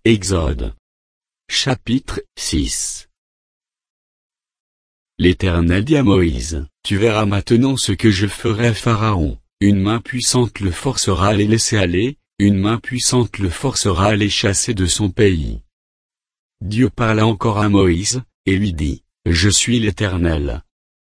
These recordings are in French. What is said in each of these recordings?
Exode. Chapitre 6. L'Éternel dit à Moïse, tu verras maintenant ce que je ferai à Pharaon, une main puissante le forcera à les laisser aller, une main puissante le forcera à les chasser de son pays. Dieu parla encore à Moïse, et lui dit, je suis l'Éternel.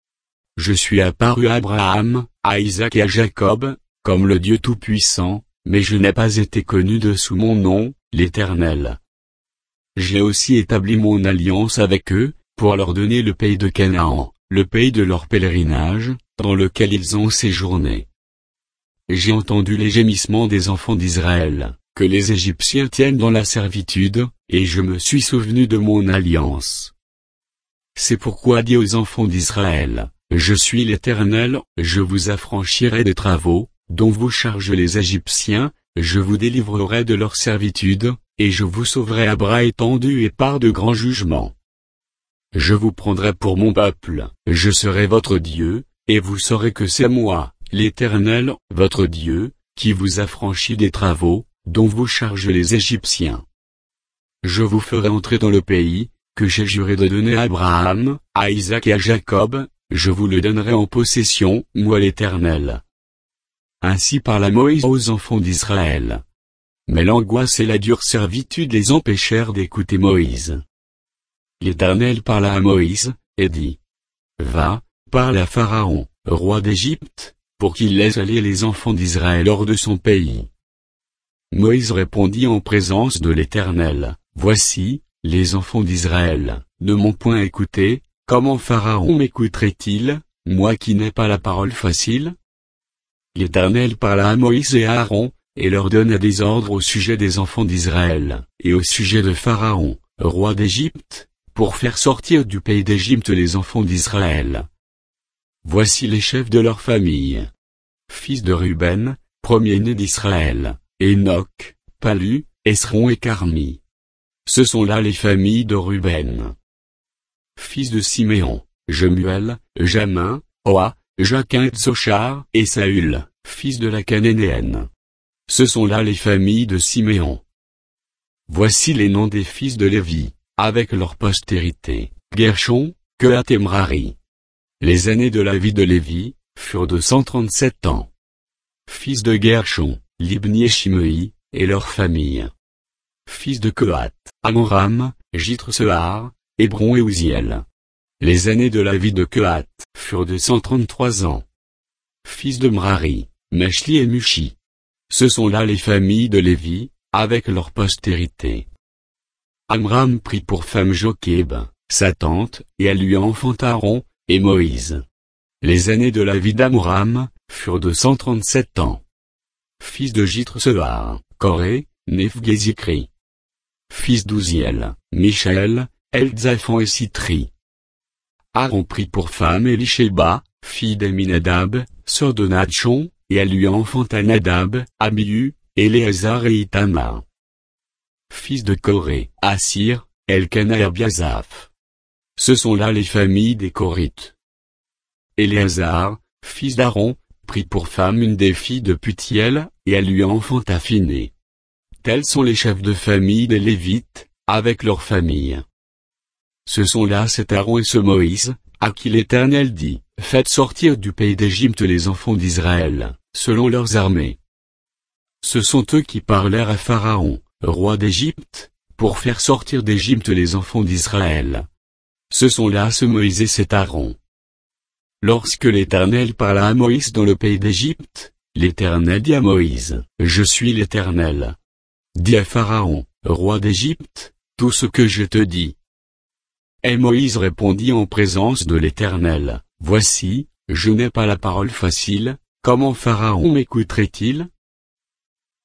Je suis apparu à Abraham, à Isaac et à Jacob, comme le Dieu Tout-Puissant, mais je n'ai pas été connu de sous mon nom, l'Éternel. J'ai aussi établi mon alliance avec eux, pour leur donner le pays de Canaan, le pays de leur pèlerinage, dans lequel ils ont séjourné. J'ai entendu les gémissements des enfants d'Israël, que les Égyptiens tiennent dans la servitude, et je me suis souvenu de mon alliance. C'est pourquoi dis aux enfants d'Israël, je suis l'Éternel, je vous affranchirai des travaux, dont vous chargent les Égyptiens, je vous délivrerai de leur servitude, et je vous sauverai à bras étendus et par de grands jugements. Je vous prendrai pour mon peuple, je serai votre Dieu, et vous saurez que c'est moi, l'Éternel, votre Dieu, qui vous affranchit des travaux, dont vous chargent les Égyptiens. Je vous ferai entrer dans le pays, que j'ai juré de donner à Abraham, à Isaac et à Jacob, je vous le donnerai en possession, moi l'Éternel. Ainsi parla Moïse aux enfants d'Israël. Mais l'angoisse et la dure servitude les empêchèrent d'écouter Moïse. L'Éternel parla à Moïse, et dit, va, parle à Pharaon, roi d'Égypte, pour qu'il laisse aller les enfants d'Israël hors de son pays. Moïse répondit en présence de l'Éternel, voici, les enfants d'Israël, ne m'ont point écouté, comment Pharaon m'écouterait-il, moi qui n'ai pas la parole facile? L'Éternel parla à Moïse et à Aaron, et leur donna des ordres au sujet des enfants d'Israël, et au sujet de Pharaon, roi d'Égypte, pour faire sortir du pays d'Égypte les enfants d'Israël. Voici les chefs de leur famille. Fils de Ruben, premier-né d'Israël, Enoch, Palu, Esron et Carmi. Ce sont là les familles de Ruben. Fils de Siméon, Jemuel, Jamin, Oa, Jaquin et Tsochar, et Saül, fils de la Cananéenne. Ce sont là les familles de Siméon. Voici les noms des fils de Lévi, avec leur postérité, Gershon, Kehat et Merari. Les années de la vie de Lévi, furent de 137 ans. Fils de Gershon, Libni et Shimei, et leurs familles. Fils de Kehat, Amram, Jithre-Sehar, Hébron et Ouziel. Les années de la vie de Kehat, furent de 133 ans. Fils de Merari, Meshli et Mushi. Ce sont là les familles de Lévi, avec leur postérité. Amram prit pour femme Jocheb, sa tante, et elle lui enfanta Aaron, et Moïse. Les années de la vie d'Amram, furent de 137 ans. Fils de Jithre-Sehar, Coré, Nephgé-Zikri. Fils d'Ouziel, Michaël, Elzaphan et Sitri. Aaron prit pour femme Elisheba, fille d'Aminadab, sœur de Natchon, et elle lui enfanta Nadab, Abihu, Éléazar et Itamar. Fils de Coré, Assir, Elkana et Abiasaph. Ce sont là les familles des Corites. Éléazar, fils d'Aaron, prit pour femme une des filles de Putiel, et elle lui enfanta Phiné. Tels sont les chefs de famille des Lévites, avec leurs familles. Ce sont là cet Aaron et ce Moïse, à qui l'Éternel dit, faites sortir du pays d'Égypte les enfants d'Israël, selon leurs armées. Ce sont eux qui parlèrent à Pharaon, roi d'Égypte, pour faire sortir d'Égypte les enfants d'Israël. Ce sont là ce Moïse et cet Aaron. Lorsque l'Éternel parla à Moïse dans le pays d'Égypte, l'Éternel dit à Moïse, je suis l'Éternel. Dis à Pharaon, roi d'Égypte, tout ce que je te dis. Et Moïse répondit en présence de l'Éternel, voici, je n'ai pas la parole facile, comment Pharaon m'écouterait-il?